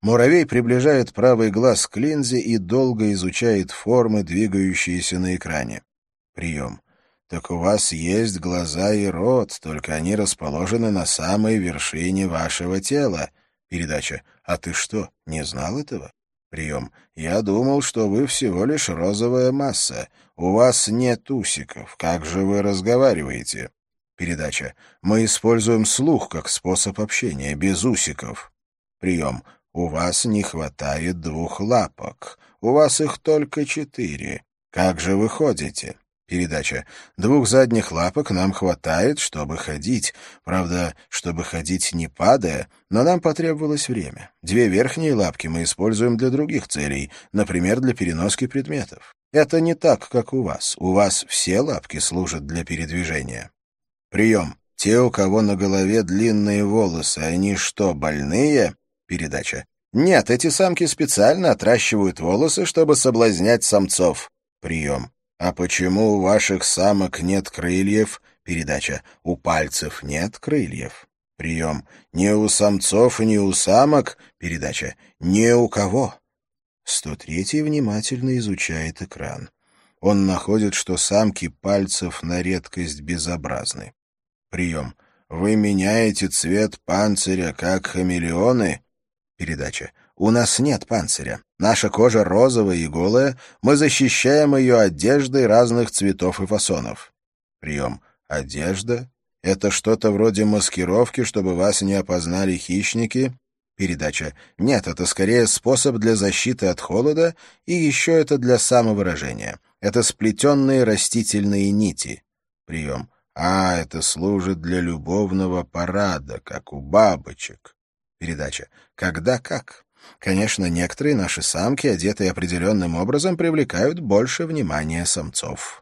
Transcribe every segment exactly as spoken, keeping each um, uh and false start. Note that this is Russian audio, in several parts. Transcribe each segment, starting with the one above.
Муравей приближает правый глаз к линзе и долго изучает формы, двигающиеся на экране. Прием. Так у вас есть глаза и рот, только они расположены на самой вершине вашего тела. Передача. А ты что, не знал этого? Прием. Я думал, что вы всего лишь розовая масса. У вас нет усиков. Как же вы разговариваете? Передача. Мы используем слух как способ общения, без усиков. Прием. У вас не хватает двух лапок. У вас их только четыре. Как же вы ходите? Передача. Двух задних лапок нам хватает, чтобы ходить. Правда, чтобы ходить не падая, но нам потребовалось время. Две верхние лапки мы используем для других целей, например, для переноски предметов. Это не так, как у вас. У вас все лапки служат для передвижения. Прием. Те, у кого на голове длинные волосы, они что, больные? Передача. Нет, эти самки специально отращивают волосы, чтобы соблазнять самцов. Прием. А почему у ваших самок нет крыльев? Передача. У пальцев нет крыльев. Прием. Ни у самцов, ни у самок. Передача. Ни у кого. сто третий внимательно изучает экран. Он находит, что самки пальцев на редкость безобразны. Прием. Вы меняете цвет панциря, как хамелеоны? Передача. У нас нет панциря. Наша кожа розовая и голая. Мы защищаем ее одеждой разных цветов и фасонов. Прием. Одежда? Это что-то вроде маскировки, чтобы вас не опознали хищники? Передача. Нет, это скорее способ для защиты от холода, и еще это для самовыражения. Это сплетенные растительные нити. Прием. А, это служит для любовного парада, как у бабочек. Передача. Когда как? Конечно, некоторые наши самки, одетые определенным образом, привлекают больше внимания самцов.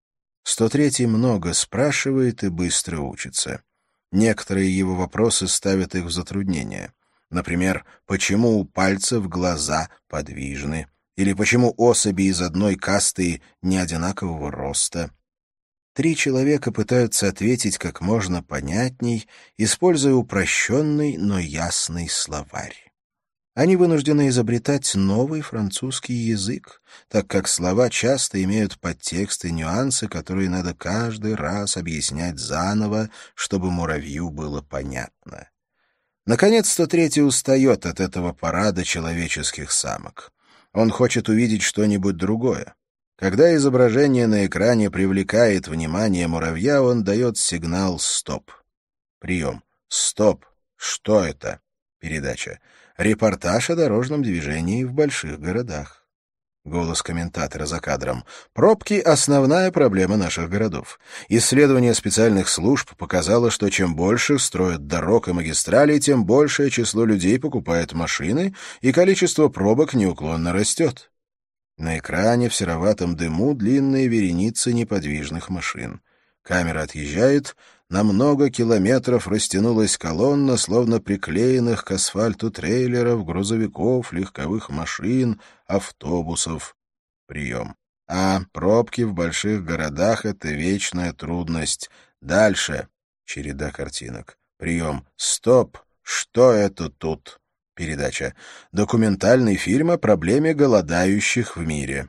сто третий много спрашивает и быстро учится. Некоторые его вопросы ставят их в затруднение. Например, почему у пальцев глаза подвижны? Или почему особи из одной касты не одинакового роста? Три человека пытаются ответить как можно понятней, используя упрощенный, но ясный словарь. Они вынуждены изобретать новый французский язык, так как слова часто имеют подтексты и нюансы, которые надо каждый раз объяснять заново, чтобы муравью было понятно. Наконец, сто третий устает от этого парада человеческих самок. Он хочет увидеть что-нибудь другое. Когда изображение на экране привлекает внимание муравья, он дает сигнал «стоп». Прием. «Стоп». Что это? Передача. Репортаж о дорожном движении в больших городах. Голос комментатора за кадром. Пробки — основная проблема наших городов. Исследование специальных служб показало, что чем больше строят дорог и магистралей, тем большее число людей покупает машины, и количество пробок неуклонно растет. На экране в сероватом дыму длинные вереницы неподвижных машин. Камера отъезжает. На много километров растянулась колонна, словно приклеенных к асфальту трейлеров, грузовиков, легковых машин, автобусов. Прием. А пробки в больших городах — это вечная трудность. Дальше. Череда картинок. Прием. Стоп. Что это тут? Передача. Документальный фильм о проблеме голодающих в мире.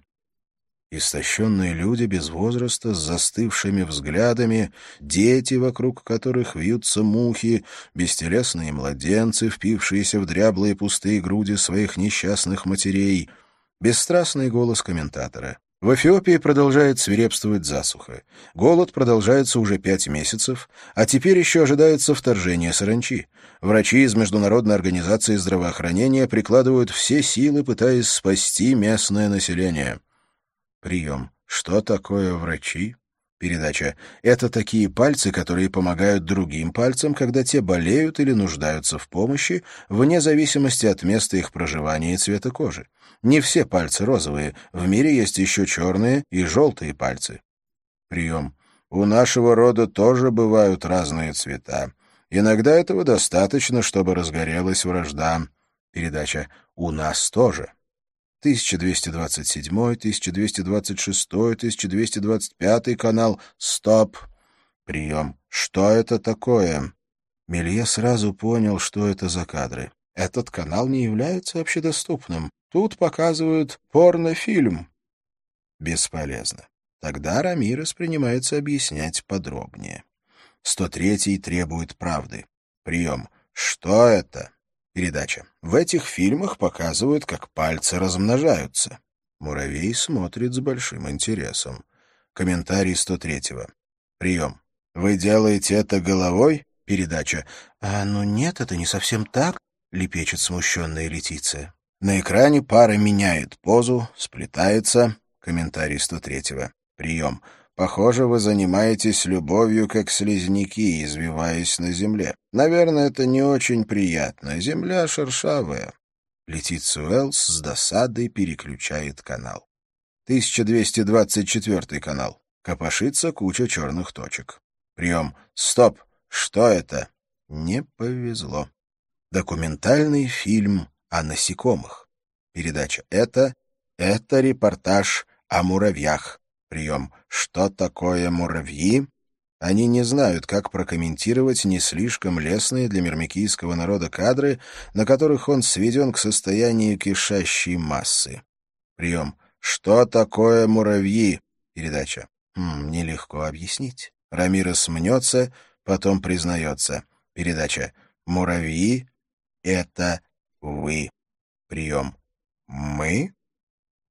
Истощенные люди без возраста, с застывшими взглядами, дети, вокруг которых вьются мухи, бестелесные младенцы, впившиеся в дряблые пустые груди своих несчастных матерей. Бесстрастный голос комментатора. В Эфиопии продолжает свирепствовать засуха. Голод продолжается уже пять месяцев, а теперь еще ожидается вторжение саранчи. Врачи из Международной организации здравоохранения прикладывают все силы, пытаясь спасти местное население. Прием. Что такое врачи? Передача. Это такие пальцы, которые помогают другим пальцам, когда те болеют или нуждаются в помощи, вне зависимости от места их проживания и цвета кожи. Не все пальцы розовые, в мире есть еще черные и желтые пальцы. Прием. У нашего рода тоже бывают разные цвета. Иногда этого достаточно, чтобы разгорелась вражда. Передача. У нас тоже. тысяча двести двадцать седьмой, тысяча двести двадцать шестой, тысяча двести двадцать пятый канал. Стоп. Прием. Что это такое? Мелье сразу понял, что это за кадры. Этот канал не является общедоступным. Тут показывают порнофильм. Бесполезно. Тогда Рамирес принимается объяснять подробнее. сто третий требует правды. Прием. Что это? Передача. В этих фильмах показывают, как пальцы размножаются. Муравей смотрит с большим интересом. Комментарий сто третьего. Прием. Вы делаете это головой? Передача. А ну нет, это не совсем так, лепечет смущенная Летиция. На экране пара меняет позу, сплетается. Комментарий сто третьего. Прием. Похоже, вы занимаетесь любовью, как слизняки, извиваясь на земле. Наверное, это не очень приятно. Земля шершавая. Летиция Уэллс с досадой переключает канал. тысяча двести двадцать четвёртый канал. Копошится куча черных точек. Прием. Стоп. Что это? Не повезло. Документальный фильм о насекомых. Передача. Это... Это репортаж о муравьях. Прием. Что такое муравьи? Они не знают, как прокомментировать не слишком лестные для мирмикийского народа кадры, на которых он сведен к состоянию кишащей массы. Прием. Что такое муравьи? Передача. Хм, нелегко объяснить. Рамирес мнется, потом признается. Передача. Муравьи — это вы. Прием. Мы?